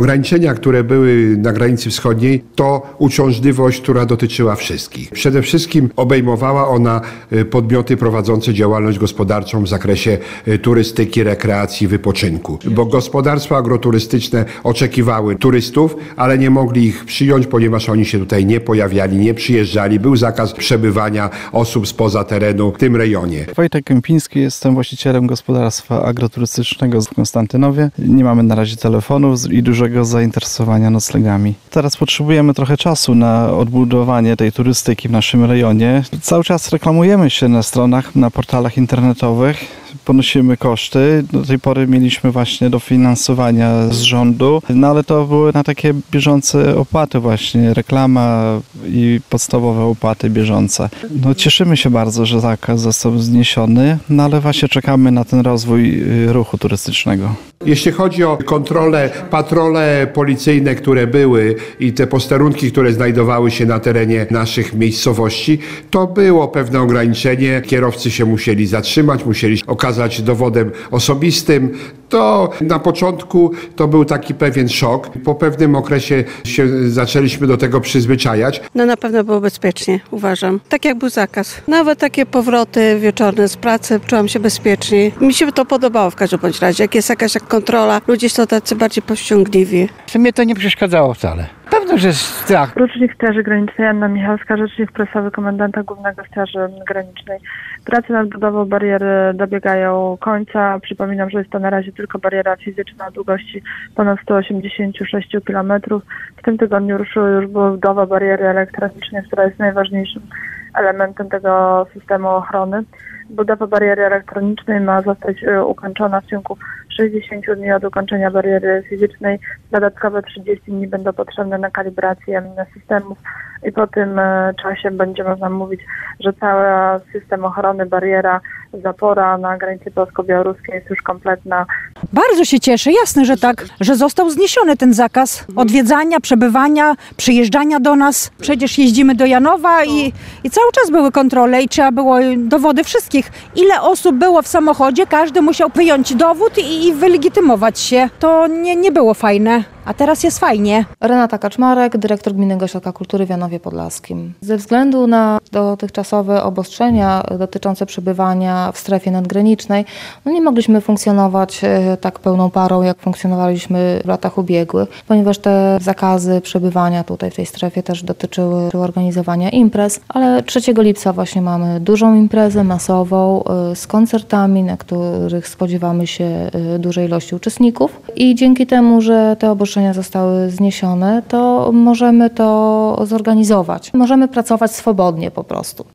Ograniczenia, które były na granicy wschodniej, to uciążliwość, która dotyczyła wszystkich. Przede wszystkim obejmowała ona podmioty prowadzące działalność gospodarczą w zakresie turystyki, rekreacji, wypoczynku. Bo gospodarstwa agroturystyczne oczekiwały turystów, ale nie mogli ich przyjąć, ponieważ oni się tutaj nie pojawiali, nie przyjeżdżali. Był zakaz przebywania osób spoza terenu w tym rejonie. Wojtek Kępiński, jestem właścicielem gospodarstwa agroturystycznego w Konstantynowie. Nie mamy na razie telefonów i dużego zainteresowania noclegami. Teraz potrzebujemy trochę czasu na odbudowanie tej turystyki w naszym rejonie. Cały czas reklamujemy się na stronach, na portalach internetowych. Ponosimy koszty. Do tej pory mieliśmy właśnie dofinansowania z rządu, no ale to były na takie bieżące opłaty właśnie, reklama i podstawowe opłaty bieżące. No cieszymy się bardzo, że zakaz został zniesiony, no ale właśnie czekamy na ten rozwój ruchu turystycznego. Jeśli chodzi o kontrolę, patrole policyjne, które były i te posterunki, które znajdowały się na terenie naszych miejscowości, to było pewne ograniczenie. Kierowcy się musieli zatrzymać, musieli okazać dowodem osobistym. To na początku to był taki pewien szok. Po pewnym okresie zaczęliśmy do tego przyzwyczajać. No na pewno było bezpiecznie, uważam. Tak jak był zakaz. Nawet takie powroty wieczorne z pracy czułam się bezpiecznie. Mi się to podobało w każdym bądź razie. Jak jest jakaś kontrola, ludzie są tacy bardziej powściągliwi. Mnie to nie przeszkadzało wcale. Pewno, że strach. Rzecznik Straży Granicznej Anna Michalska, rzecznik prasowy komendanta Głównego Straży Granicznej. Prace nad budową bariery dobiegają końca. Przypominam, że jest to na razie tylko bariera fizyczna o długości ponad 186 km. W tym tygodniu ruszyła już budowa bariery elektronicznej, która jest najważniejszym elementem tego systemu ochrony. Budowa bariery elektronicznej ma zostać ukończona w ciągu 60 dni od ukończenia bariery fizycznej. Dodatkowe 30 dni będą potrzebne na kalibrację systemów i po tym czasie będzie można mówić, że cały system ochrony, bariera, zapora na granicy polsko-białoruskiej jest już kompletna. Bardzo się cieszę, jasne, że tak, że został zniesiony ten zakaz odwiedzania, przebywania, przyjeżdżania do nas. Przecież jeździmy do Janowa i cały czas były kontrole i trzeba było dowody wszystkich. Ile osób było w samochodzie, każdy musiał wyjąć dowód i wylegitymować się. To nie było fajne. A teraz jest fajnie. Renata Kaczmarek, dyrektor Gminnego Ośrodka Kultury w Janowie Podlaskim. Ze względu na dotychczasowe obostrzenia dotyczące przebywania w strefie nadgranicznej, nie mogliśmy funkcjonować tak pełną parą, jak funkcjonowaliśmy w latach ubiegłych, ponieważ te zakazy przebywania tutaj w tej strefie też dotyczyły organizowania imprez, ale 3 lipca właśnie mamy dużą imprezę masową z koncertami, na których spodziewamy się dużej ilości uczestników i dzięki temu, że te obostrzenia zostały zniesione, to możemy to zorganizować. Możemy pracować swobodnie po prostu.